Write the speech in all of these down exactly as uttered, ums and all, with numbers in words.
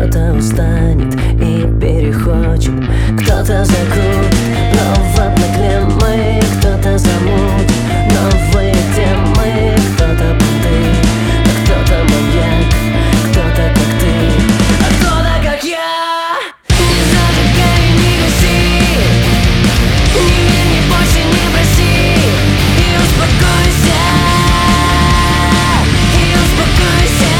Кто-то устанет и перехочет, кто-то закрутит новые клеммы, кто-то замутит новые темы, кто-то понты, а кто-то маньяк, кто-то как ты, а кто-то как я. Не зажигай, не гаси, не верь, не бойся, не проси, и успокойся, и успокойся.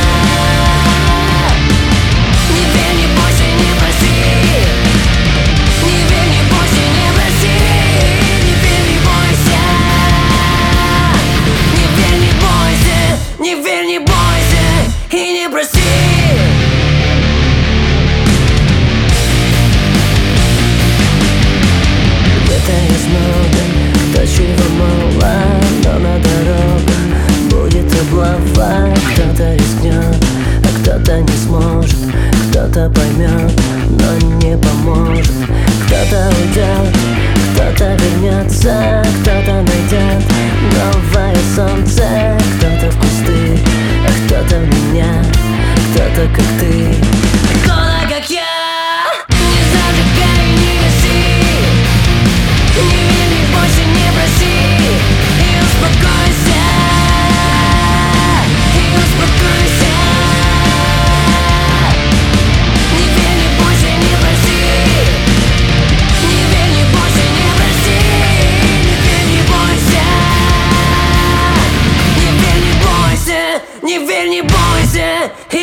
Не верь, не бойся, не проси, не верь, не бойся, не проси, не верь, не бойся, не верь, не бойся, не верь, не бойся и не проси. Где-то есть много, то чего мало, но на дорогах будет облава. Кто-то рискнет, а кто-то не сможет, кто-то поймет, но не поможет. Кто-то уйдет, кто-то вернется, кто-то найдет новое солнце, кто-то в кусты, а кто-то в меня, кто-то как ты, кто-то как я. Не зажигай, не гаси, не верь, не бойся, не проси, и успокойся, и успокойся. Не верь, не бойся, не проси, не верь, не бойся, не проси, не верь, не бойся, не верь, не бойся, не верь, не бойся.